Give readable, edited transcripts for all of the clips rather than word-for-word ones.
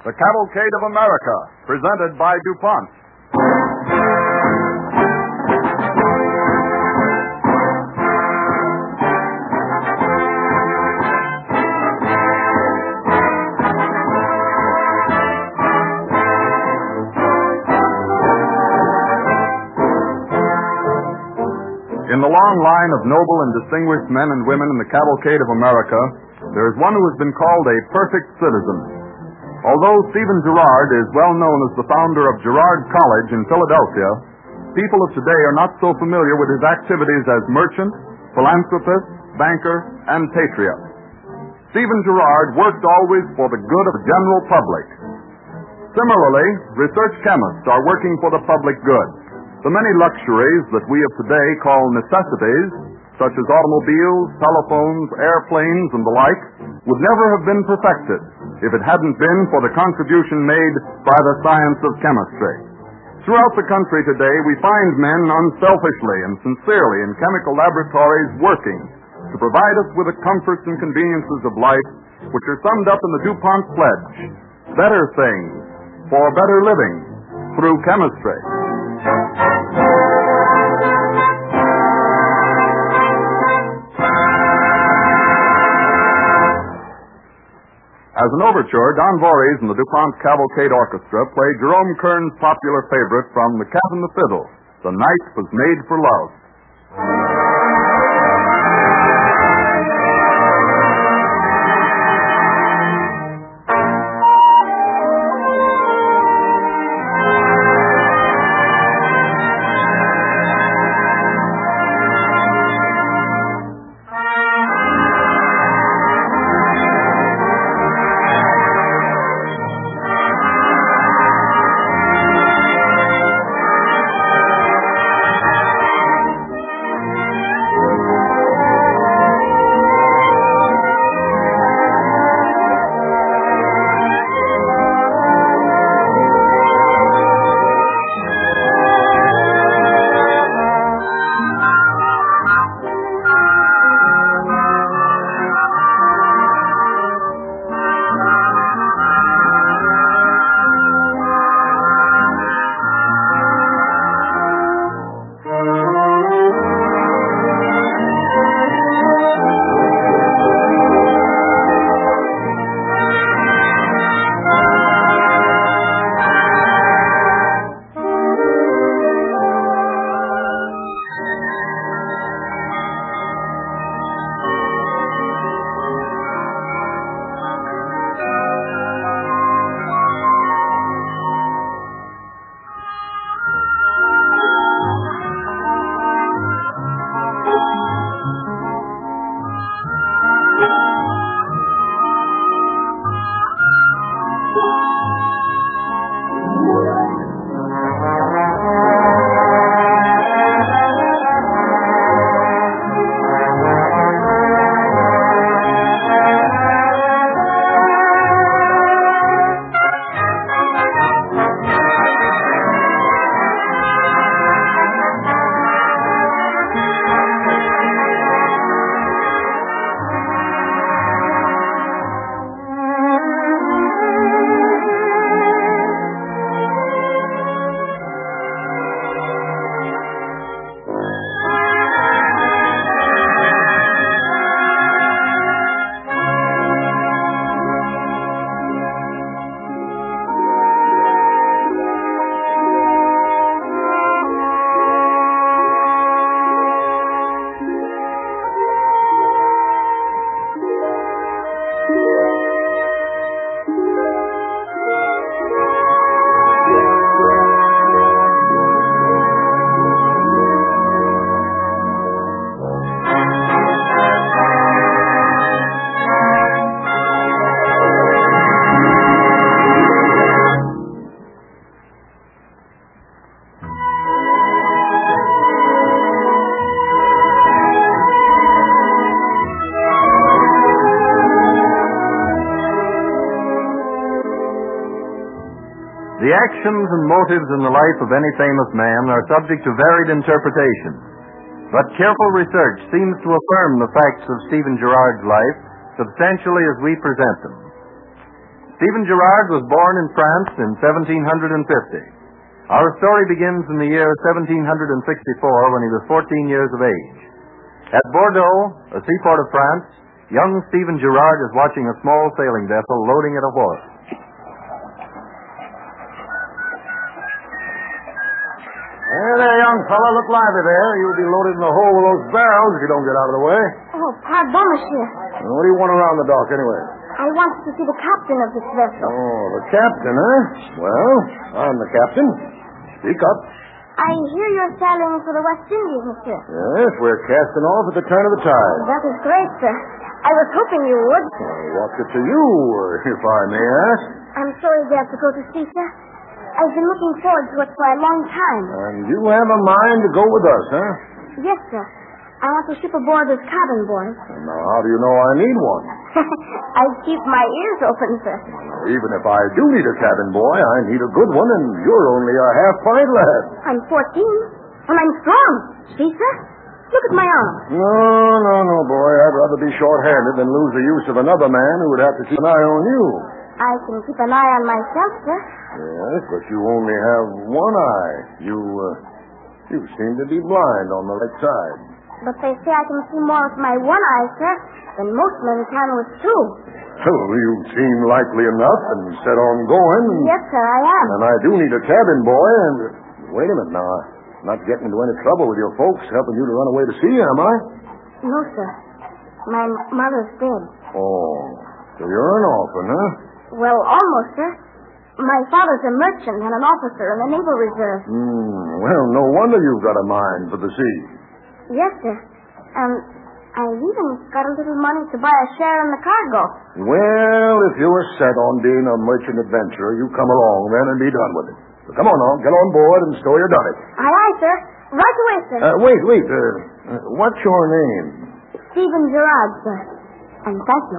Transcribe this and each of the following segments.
The Cavalcade of America, presented by DuPont. In the long line of noble and distinguished men and women in the Cavalcade of America, there is one who has been called a perfect citizen. Although Stephen Girard is well known as the founder of Girard College in Philadelphia, people of today are not so familiar with his activities as merchant, philanthropist, banker, and patriot. Stephen Girard worked always for the good of the general public. Similarly, research chemists are working for the public good. The many luxuries that we of today call necessities, such as automobiles, telephones, airplanes, and the like, would never have been perfected if it hadn't been for the contribution made by the science of chemistry. Throughout the country today, we find men unselfishly and sincerely in chemical laboratories working to provide us with the comforts and conveniences of life, which are summed up in the DuPont pledge: better things for better living through chemistry. As an overture, Don Voorhees and the DuPont Cavalcade Orchestra played Jerome Kern's popular favorite from The Cat and the Fiddle, "The Night Was Made for Love." The actions and motives in the life of any famous man are subject to varied interpretation, but careful research seems to affirm the facts of Stephen Girard's life substantially as we present them. Stephen Girard was born in France in 1750. Our story begins in the year 1764 when he was 14 years of age. At Bordeaux, a seaport of France, young Stephen Girard is watching a small sailing vessel loading at a wharf. Hey there, young fella. Look lively there. You'll be loaded in the hole with those barrels if you don't get out of the way. Oh, pardon, monsieur. What do you want around the dock, anyway? I wanted to see the captain of this vessel. Oh, the captain, huh? Well, I'm the captain. Speak up. I hear you're sailing for the West Indies, monsieur. Yes, we're casting off at the turn of the tide. That is great, sir. I was hoping you would. What's it to you, if I may ask? I'm sorry you have to go to sea, sir. I've been looking forward to it for a long time. And you have a mind to go with us, huh? Yes, sir. I want to ship aboard as cabin boy. Now, how do you know I need one? I keep my ears open, sir. Well, even if I do need a cabin boy, I need a good one, and you're only a half-pint lad. I'm 14, and I'm strong. See, sir? Look at my arm. No, boy. I'd rather be short-handed than lose the use of another man who would have to keep an eye on you. I can keep an eye on myself, sir. Yes, but you only have one eye. You seem to be blind on the right side. But they say I can see more with my one eye, sir, than most men can with two. So you seem likely enough and set on going. Yes, sir, I am. And I do need a cabin boy, and... Wait a minute now. I'm not getting into any trouble with your folks helping you to run away to sea, am I? No, sir. My mother's dead. Oh, so you're an orphan, huh? Well, almost, sir. My father's a merchant and an officer in the Naval Reserve. Well, no wonder you've got a mind for the sea. Yes, sir. And I've even got a little money to buy a share in the cargo. Well, if you were set on being a merchant adventurer, you come along then and be done with it. So come on now, get on board and stow your dunnage. Aye, aye, sir. Right away, sir. Wait. What's your name? Stephen Girard, sir. And thank you.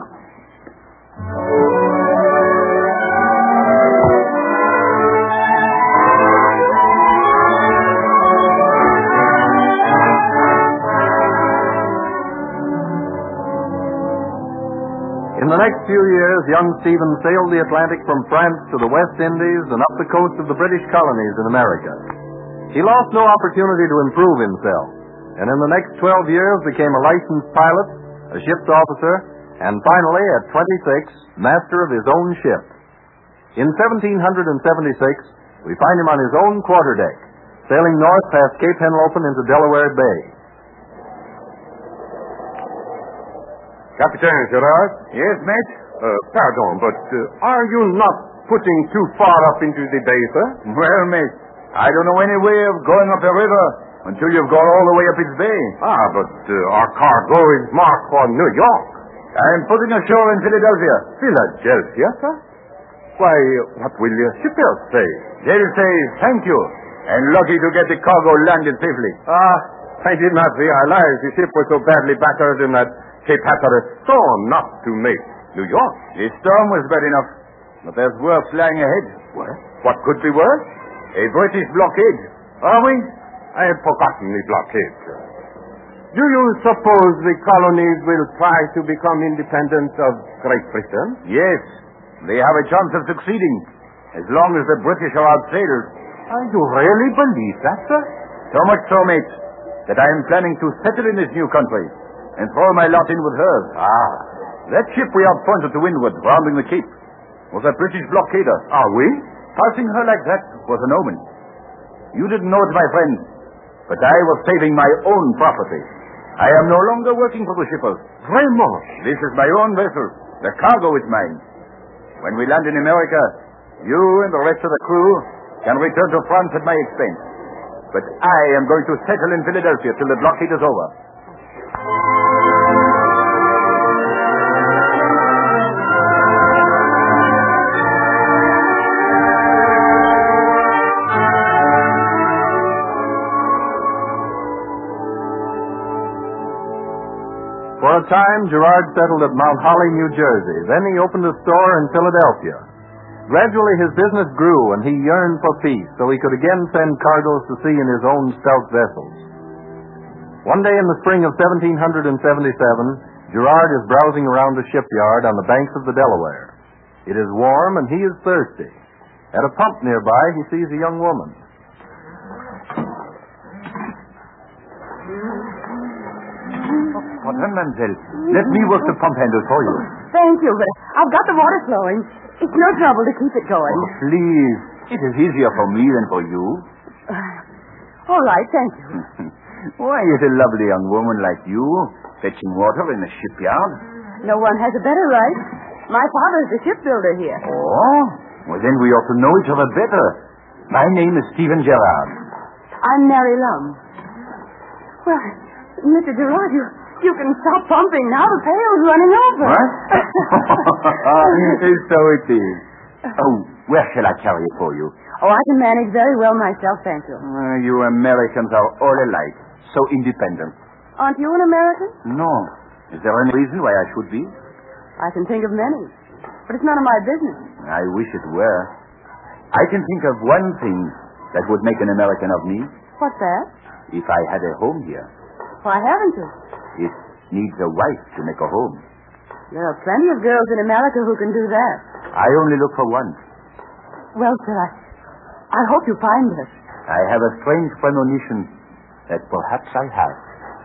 In the next few years, young Stephen sailed the Atlantic from France to the West Indies and up the coast of the British colonies in America. He lost no opportunity to improve himself, and in the next 12 years became a licensed pilot, a ship's officer, and finally, at 26, master of his own ship. In 1776, we find him on his own quarterdeck, sailing north past Cape Henlopen into Delaware Bay. Captain Girard? Yes, mate? Pardon, but are you not putting too far up into the bay, sir? Well, mate, I don't know any way of going up the river until you've gone all the way up its bay. But our cargo is marked for New York. I'm putting ashore in Philadelphia. Philadelphia, sir? Why, what will your shippers say? They'll say thank you, and lucky to get the cargo landed safely. I did not realize the ship was so badly battered in that Cape Hatteras storm not to make New York. The storm was bad enough, but there's worse lying ahead. What could be worse? A British blockade. Are we? I had forgotten the blockade, sir. Do you suppose the colonies will try to become independent of Great Britain? Yes, they have a chance of succeeding, as long as the British are outsailed. You really believe that, sir? So much so, mate, that I am planning to settle in this new country and throw my lot in with hers. That ship we outpointed to windward, rounding the Cape, was a British blockader. Are we? Passing her like that was an omen. You didn't know it, my friend, but I was saving my own property. I am no longer working for the shippers. Vraiment? This is my own vessel. The cargo is mine. When we land in America, you and the rest of the crew can return to France at my expense. But I am going to settle in Philadelphia till the blockade is over. For a time, Girard settled at Mount Holly, New Jersey. Then he opened a store in Philadelphia. Gradually, his business grew, and he yearned for peace, so he could again send cargoes to sea in his own stout vessels. One day in the spring of 1777, Girard is browsing around a shipyard on the banks of the Delaware. It is warm, and he is thirsty. At a pump nearby, he sees a young woman. Pardon, mademoiselle. Let me work the pump handle for you. Thank you, but I've got the water flowing. It's no trouble to keep it going. Oh, please. It is easier for me than for you. All right, thank you. Why is a lovely young woman like you fetching water in a shipyard? No one has a better right. My father's the shipbuilder here. Oh? Well, then we ought to know each other better. My name is Stephen Gerard. I'm Mary Lum. Well, Mr. Gerard, you can stop pumping now. The pail's running over. What? So it is. Oh, where shall I carry it for you? Oh, I can manage very well myself, thank you. You Americans are all alike. So independent. Aren't you an American? No. Is there any reason why I should be? I can think of many. But it's none of my business. I wish it were. I can think of one thing that would make an American of me. What's that? If I had a home here. Why haven't you? It needs a wife to make a home. There are plenty of girls in America who can do that. I only look for one. Well, sir, I hope you find her. I have a strange premonition that perhaps I have.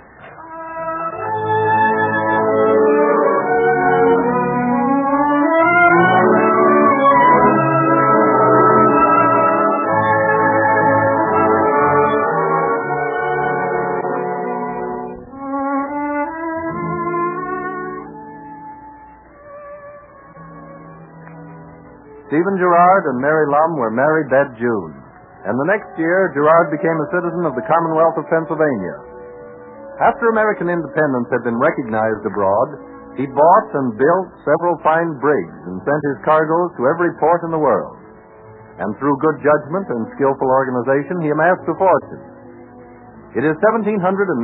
Stephen Gerard and Mary Lum were married that June. And the next year, Gerard became a citizen of the Commonwealth of Pennsylvania. After American independence had been recognized abroad, he bought and built several fine brigs and sent his cargoes to every port in the world. And through good judgment and skillful organization, he amassed a fortune. It is 1793.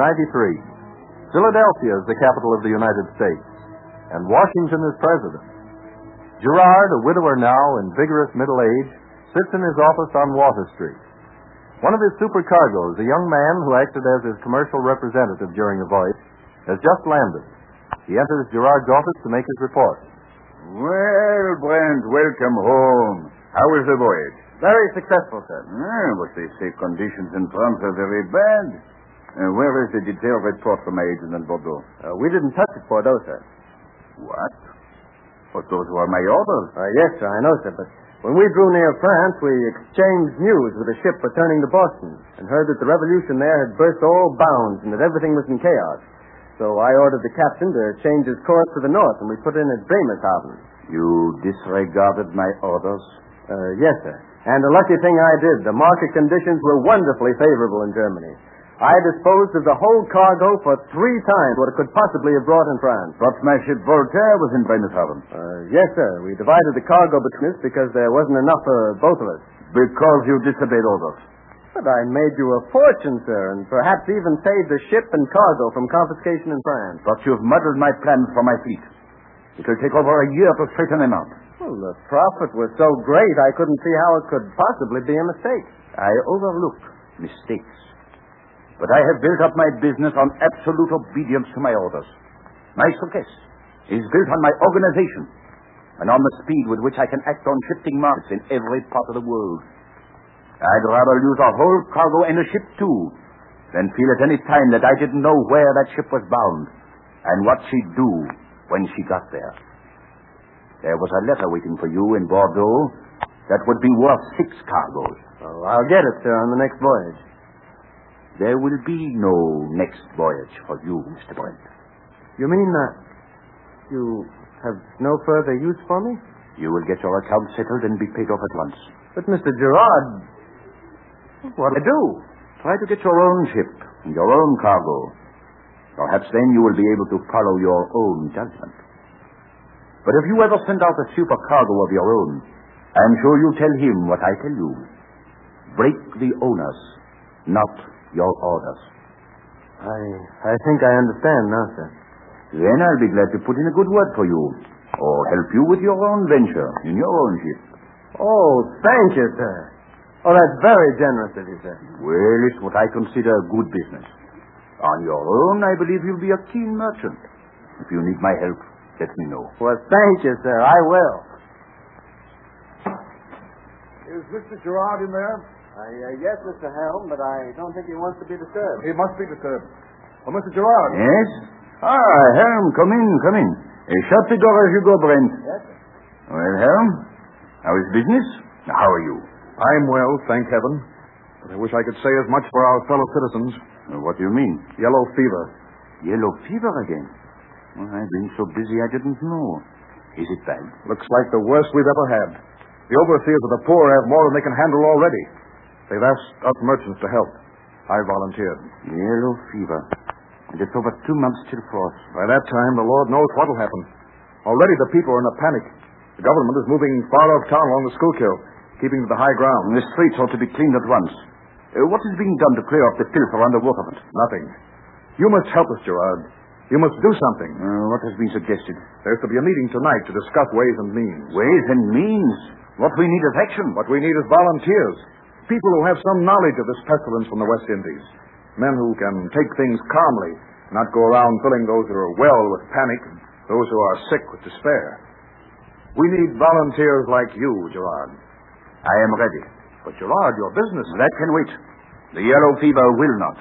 Philadelphia is the capital of the United States, and Washington is president. Gerard, a widower now in vigorous middle age, sits in his office on Water Street. One of his supercargoes, a young man who acted as his commercial representative during the voyage, has just landed. He enters Gerard's office to make his report. Well, Brent, welcome home. How was the voyage? Very successful, sir. But they say conditions in France are very bad. Where is the detailed report from my agent in Bordeaux? We didn't touch it, Bordeaux, sir. What? But those were my orders. Yes, sir, I know, sir, but when we drew near France, we exchanged news with a ship returning to Boston and heard that the revolution there had burst all bounds and that everything was in chaos. So I ordered the captain to change his course to the north, and we put in at Bremerhaven. You disregarded my orders? Yes, sir. And a lucky thing I did. The market conditions were wonderfully favorable in Germany. I disposed of the whole cargo for 3 times what it could possibly have brought in France. But my ship Voltaire was in Bremerhaven. Yes, sir. We divided the cargo between us because there wasn't enough for both of us. Because you disobeyed orders. But I made you a fortune, sir, and perhaps even saved the ship and cargo from confiscation in France. But you've muddled my plans for my fleet. It will take over a year to straighten them out. Well, the profit was so great, I couldn't see how it could possibly be a mistake. I overlook mistakes. But I have built up my business on absolute obedience to my orders. My success is built on my organization and on the speed with which I can act on shifting markets in every part of the world. I'd rather lose a whole cargo and a ship, too, than feel at any time that I didn't know where that ship was bound and what she'd do when she got there. There was a letter waiting for you in Bordeaux that would be worth 6 cargoes. Oh, I'll get it, sir, on the next voyage. There will be no next voyage for you, Mr. Brent. You mean you have no further use for me? You will get your account settled and be paid off at once. But, Mr. Gerard, what'll I do? Try to get your own ship and your own cargo. Perhaps then you will be able to follow your own judgment. But if you ever send out a supercargo of your own, I'm sure you tell him what I tell you. Break the owners, not your orders. I think I understand now, sir. Then I'll be glad to put in a good word for you, or help you with your own venture in your own ship. Oh, thank you, sir. Oh, that's very generous of you, sir. Well, it's what I consider good business. On your own, I believe you'll be a keen merchant. If you need my help, let me know. Well, thank you, sir. I will. Is Mr. Gerard in there? Yes, Mr. Helm, but I don't think he wants to be disturbed. He must be disturbed. Oh, Mr. Gerard. Yes? Helm, come in. Shut the door as you go, Brent. Yes, sir. Well, Helm, how is business? How are you? I'm well, thank heaven. But I wish I could say as much for our fellow citizens. What do you mean? Yellow fever. Yellow fever again? Well, I've been so busy I didn't know. Is it bad? Looks like the worst we've ever had. The overseers of the poor have more than they can handle already. They've asked us merchants to help. I volunteered. Yellow fever. And it's over 2 months till frost. By that time, the Lord knows what'll happen. Already the people are in a panic. The government is moving far off town along the Schuylkill, keeping to the high ground. The streets ought to be cleaned at once. What is being done to clear off the filth around the waterfront? Nothing. You must help us, Gerard. You must do something. What has been suggested? There's to be a meeting tonight to discuss ways and means. Ways and means? What we need is action. What we need is volunteers. People who have some knowledge of this pestilence from the West Indies. Men who can take things calmly, not go around filling those who are well with panic, those who are sick with despair. We need volunteers like you, Gerard. I am ready. But, Gerard, your business... That can wait. The yellow fever will not.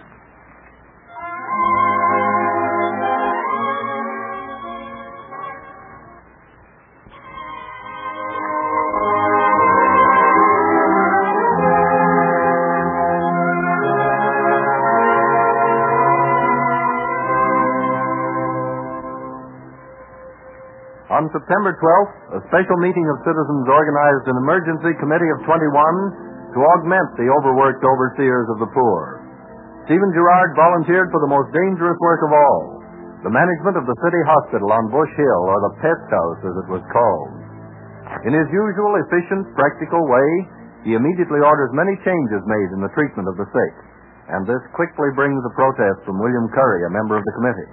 On September 12th, a special meeting of citizens organized an emergency committee of 21 to augment the overworked overseers of the poor. Stephen Gerard volunteered for the most dangerous work of all, the management of the city hospital on Bush Hill, or the pest house as it was called. In his usual efficient, practical way, he immediately orders many changes made in the treatment of the sick, and this quickly brings a protest from William Curry, a member of the committee.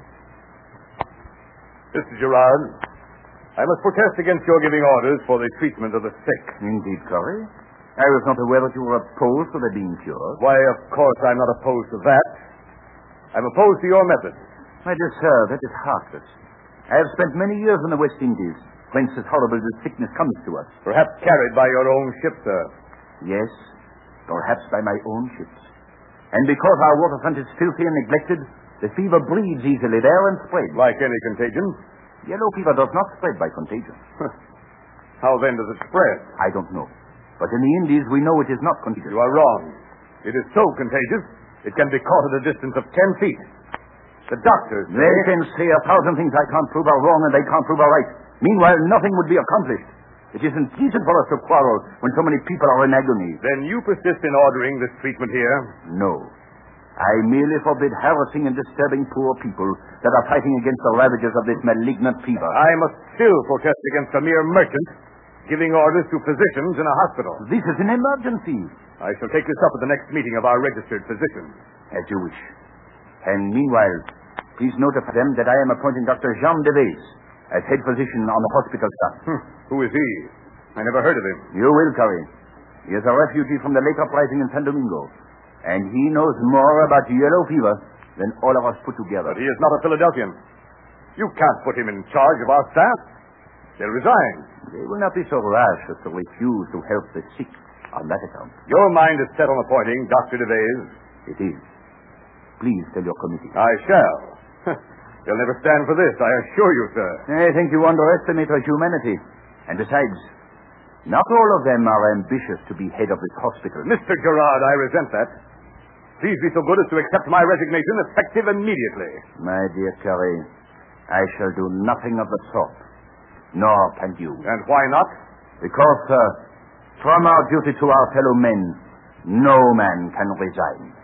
Mr. Gerard, I must protest against your giving orders for the treatment of the sick. Indeed, Curry. I was not aware that you were opposed to their being cured. Why, of course I'm not opposed to that. I'm opposed to your method. My dear sir, that is heartless. I have spent many years in the West Indies, whence this horrible sickness comes to us. Perhaps carried by your own ship, sir. Yes, perhaps by my own ships. And because our waterfront is filthy and neglected, the fever breeds easily there and spreads. Like any contagion. Yellow fever does not spread by contagion. How then does it spread? I don't know. But in the Indies, we know it is not contagious. You are wrong. It is so contagious, it can be caught at a distance of 10 feet. The doctors say... They can say 1,000 things I can't prove are wrong and they can't prove are right. Meanwhile, nothing would be accomplished. It isn't decent for us to quarrel when so many people are in agony. Then you persist in ordering this treatment here? No. I merely forbid harassing and disturbing poor people that are fighting against the ravages of this malignant fever. I must still protest against a mere merchant giving orders to physicians in a hospital. This is an emergency. I shall take this up at the next meeting of our registered physicians. As you wish. And meanwhile, please notify them that I am appointing Dr. Jean Devez as head physician on the hospital staff. Who is he? I never heard of him. You will, Curry. He is a refugee from the lake uprising in San Domingo. And he knows more about yellow fever than all of us put together. But he is not a Philadelphian. You can't put him in charge of our staff. They'll resign. They will not be so rash as to refuse to help the sick on that account. Your mind is set on appointing Dr. Devez. It is. Please tell your committee. I shall. They'll never stand for this, I assure you, sir. I think you underestimate our humanity. And besides, not all of them are ambitious to be head of this hospital. Mr. Gerard, I resent that. Please be so good as to accept my resignation effective immediately. My dear Curry, I shall do nothing of the sort. Nor can you. And why not? Because, from our duty to our fellow men, no man can resign.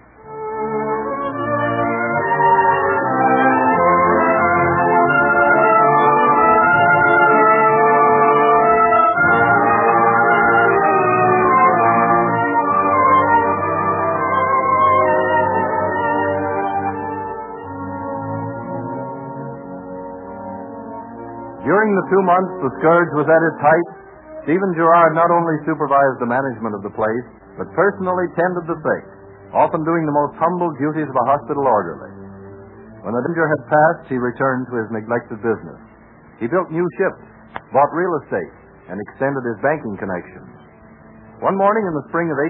During the 2 months the scourge was at its height, Stephen Gerard not only supervised the management of the place, but personally tended the sick, often doing the most humble duties of a hospital orderly. When the danger had passed, he returned to his neglected business. He built new ships, bought real estate, and extended his banking connections. One morning in the spring of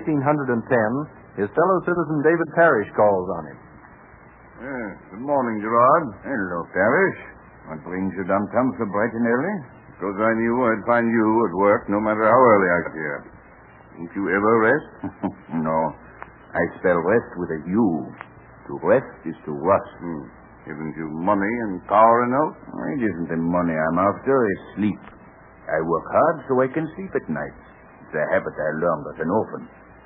1810, his fellow citizen David Parrish calls on him. Yes, good morning, Gerard. Hello, Parrish. What brings you downtown so bright and early? Because I knew I'd find you at work no matter how early I got here. Didn't you ever rest? No. I spell rest with a U. To rest is to rust. Haven't you money and power enough? It isn't the money I'm after, it's sleep. I work hard so I can sleep at night. It's a habit I learned as an orphan.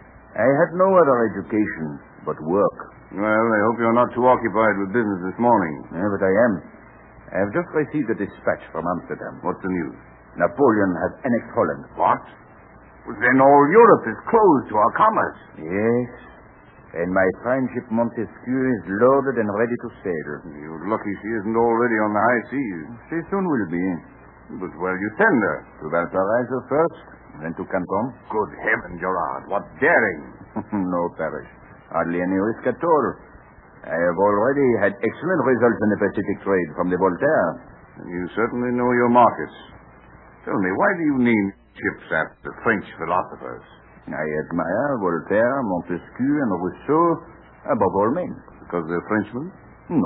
I had no other education but work. Well, I hope you're not too occupied with business this morning. Yeah, but I am. I have just received a dispatch from Amsterdam. What's the news? Napoleon has annexed Holland. What? Well, then all Europe is closed to our commerce. Yes. And my fine ship Montesquieu is loaded and ready to sail. You're lucky she isn't already on the high seas. She soon will be. But where'll you send her? To Valparaiso first, then to Canton. Good heaven, Gerard, what daring. No, Parrish. Hardly any risk at all. I have already had excellent results in the Pacific trade from the Voltaire. And you certainly know your markets. Tell me, why do you name ships after French philosophers? I admire Voltaire, Montesquieu, and Rousseau above all men. Because they're Frenchmen? No.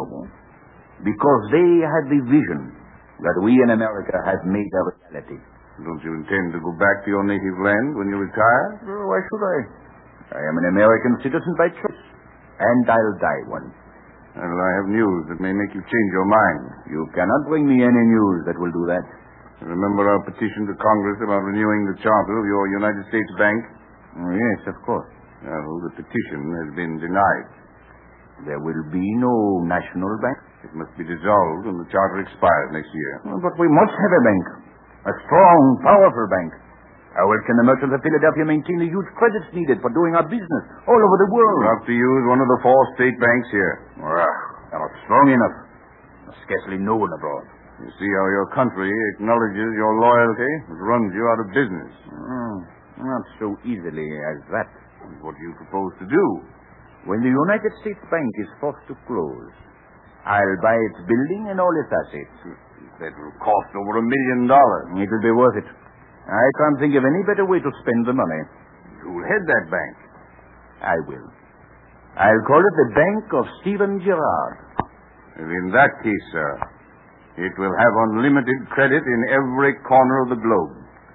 Because they had the vision that we in America have made a reality. Don't you intend to go back to your native land when you retire? Well, why should I? I am an American citizen by choice, and I'll die one. Well, I have news that may make you change your mind. You cannot bring me any news that will do that. Remember our petition to Congress about renewing the charter of your United States Bank? Oh, yes, of course. Well, the petition has been denied. There will be no national bank. It must be dissolved when the charter expires next year. But we must have a bank. A strong, powerful bank. How else can the merchants of Philadelphia maintain the huge credits needed for doing our business all over the world? We'll have to use one of the 4 state banks here. They're not strong enough. They're scarcely known abroad. You see how your country acknowledges your loyalty? It runs you out of business. Not so easily as that. What do you propose to do? When the United States Bank is forced to close, I'll buy its building and all its assets. That will cost over $1 million. It will be worth it. I can't think of any better way to spend the money. Who'll head that bank? I will. I'll call it the Bank of Stephen Girard. In that case, sir, it will have unlimited credit in every corner of the globe.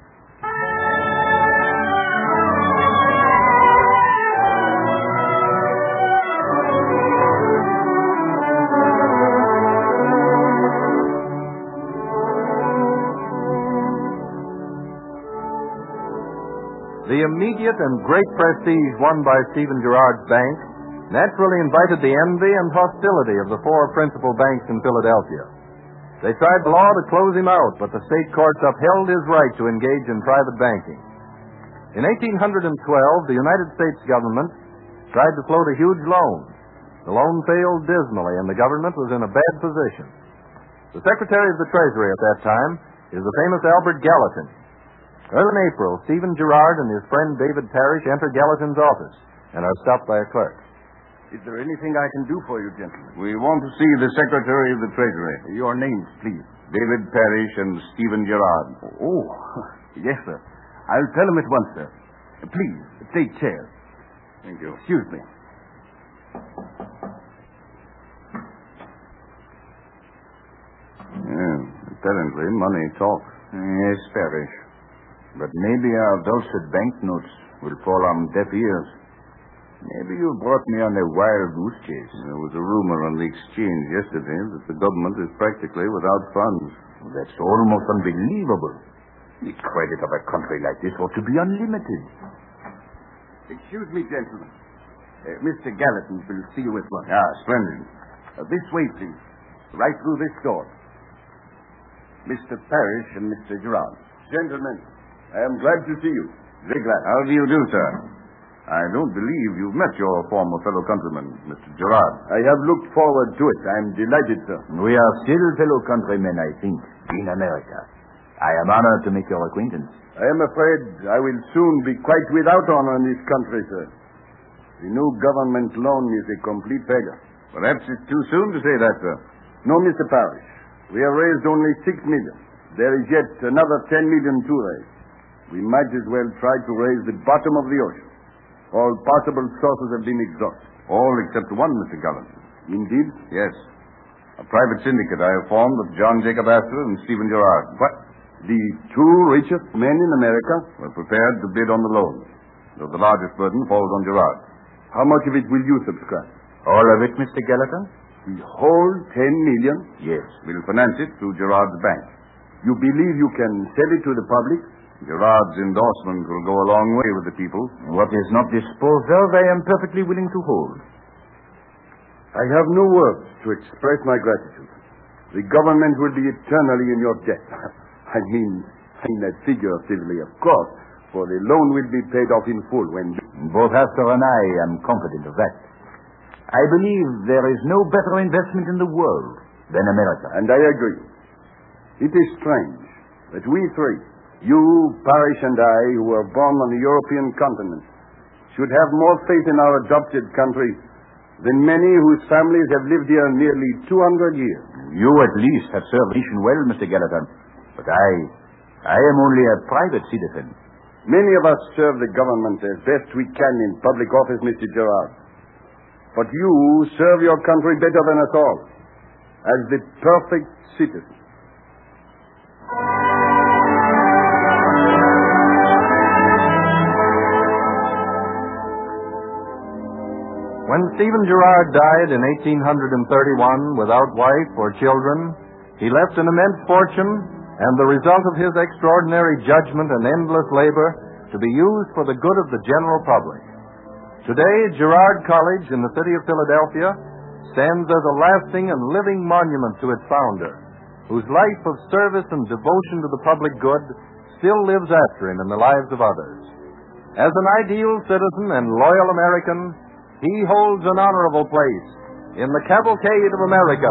The immediate and great prestige won by Stephen Girard's bank naturally invited the envy and hostility of the 4 principal banks in Philadelphia. They tried the law to close him out, but the state courts upheld his right to engage in private banking. In 1812, the United States government tried to float a huge loan. The loan failed dismally, and the government was in a bad position. The Secretary of the Treasury at that time is the famous Albert Gallatin. Early in April, Stephen Girard and his friend David Parrish enter Gallatin's office and are stopped by a clerk. Is there anything I can do for you, gentlemen? We want to see the Secretary of the Treasury. Your names, please. David Parrish and Stephen Girard. Oh, yes, sir. I'll tell him at once, sir. Please, take chairs. Thank you. Excuse me. Yeah, apparently money talks. Yes, Parrish. But maybe our dulcet banknotes will fall on deaf ears. Maybe you brought me on a wild goose chase. There was a rumor on the exchange yesterday that the government is practically without funds. That's almost unbelievable. The credit of a country like this ought to be unlimited. Excuse me, gentlemen. Mr. Gallatin will see you at once. Splendid. This way, please. Right through this door. Mr. Parrish and Mr. Girard. Gentlemen, I am glad to see you. Very glad. How do you do, sir? I don't believe you've met your former fellow countryman, Mr. Girard. I have looked forward to it. I am delighted, sir. We are still fellow countrymen, I think, in America. I am honored to make your acquaintance. I am afraid I will soon be quite without honor in this country, sir. The new government loan is a complete failure. Perhaps it's too soon to say that, sir. No, Mr. Parrish. We have raised only $6 million. There is yet another $10 million to raise. We might as well try to raise the bottom of the ocean. All possible sources have been exhausted. All except one, Mr. Gallatin. Indeed? Yes. A private syndicate I have formed with John Jacob Astor and Stephen Gerard. What? The two richest men in America? We're prepared to bid on the loan, though the largest burden falls on Gerard. How much of it will you subscribe? All of it, Mr. Gallatin? The whole $10 million? Yes. We'll finance it through Gerard's bank. You believe you can sell it to the public? Gerard's endorsement will go a long way with the people. What is not disposed of, I am perfectly willing to hold. I have no words to express my gratitude. The government will be eternally in your debt. I mean that figuratively, of course, for the loan will be paid off in full when... Both Astor and I am confident of that. I believe there is no better investment in the world than America. And I agree. It is strange that we three, you, Parrish, and I, who were born on the European continent, should have more faith in our adopted country than many whose families have lived here nearly 200 years. You at least have served the nation well, Mr. Gallatin. But I am only a private citizen. Many of us serve the government as best we can in public office, Mr. Gerard. But you serve your country better than us all, as the perfect citizen. When Stephen Gerard died in 1831 without wife or children, he left an immense fortune and the result of his extraordinary judgment and endless labor to be used for the good of the general public. Today, Gerard College in the city of Philadelphia stands as a lasting and living monument to its founder, whose life of service and devotion to the public good still lives after him in the lives of others. As an ideal citizen and loyal American, he holds an honorable place in the cavalcade of America.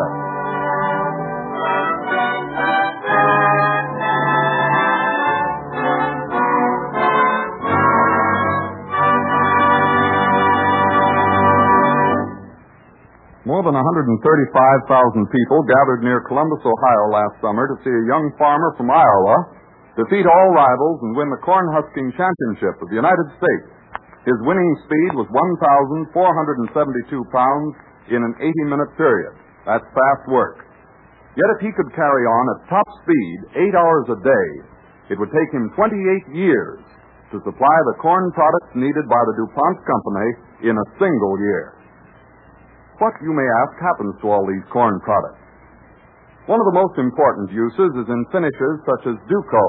More than 135,000 people gathered near Columbus, Ohio last summer to see a young farmer from Iowa defeat all rivals and win the corn husking championship of the United States. His winning speed was 1,472 pounds in an 80-minute period. That's fast work. Yet if he could carry on at top speed 8 hours a day, it would take him 28 years to supply the corn products needed by the DuPont Company in a single year. What, you may ask, happens to all these corn products? One of the most important uses is in finishes such as Duco.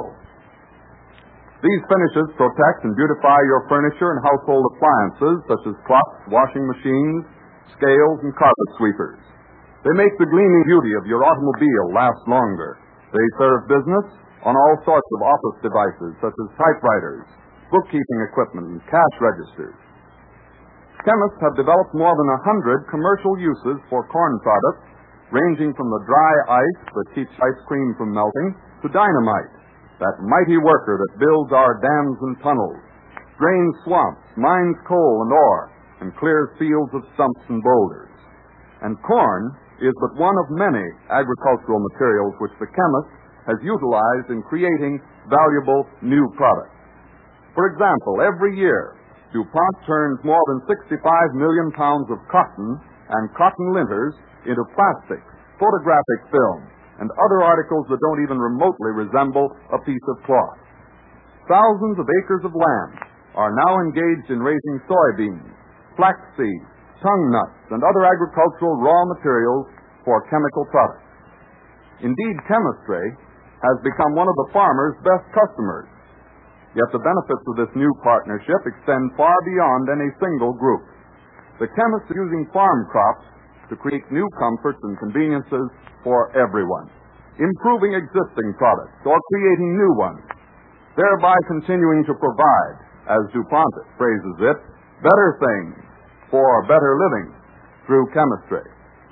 These finishes protect and beautify your furniture and household appliances such as clocks, washing machines, scales, and carpet sweepers. They make the gleaming beauty of your automobile last longer. They serve business on all sorts of office devices such as typewriters, bookkeeping equipment, and cash registers. Chemists have developed more than 100 commercial uses for corn products, ranging from the dry ice that keeps ice cream from melting to dynamite, that mighty worker that builds our dams and tunnels, drains swamps, mines coal and ore, and clears fields of stumps and boulders. And corn is but one of many agricultural materials which the chemist has utilized in creating valuable new products. For example, every year, DuPont turns more than 65 million pounds of cotton and cotton linters into plastics, photographic film, and other articles that don't even remotely resemble a piece of cloth. Thousands of acres of land are now engaged in raising soybeans, flaxseed, tung nuts, and other agricultural raw materials for chemical products. Indeed, chemistry has become one of the farmers' best customers. Yet the benefits of this new partnership extend far beyond any single group. The chemists are using farm crops to create new comforts and conveniences for everyone, improving existing products or creating new ones, thereby continuing to provide, as DuPont phrases it, better things for better living through chemistry.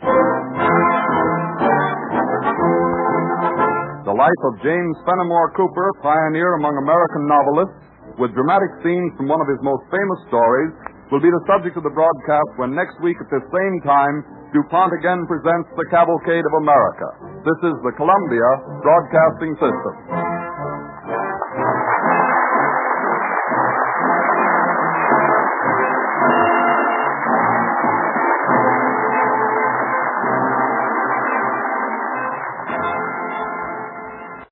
The life of James Fenimore Cooper, pioneer among American novelists, with dramatic scenes from one of his most famous stories, will be the subject of the broadcast when next week at this same time, DuPont again presents the Cavalcade of America. This is the Columbia Broadcasting System.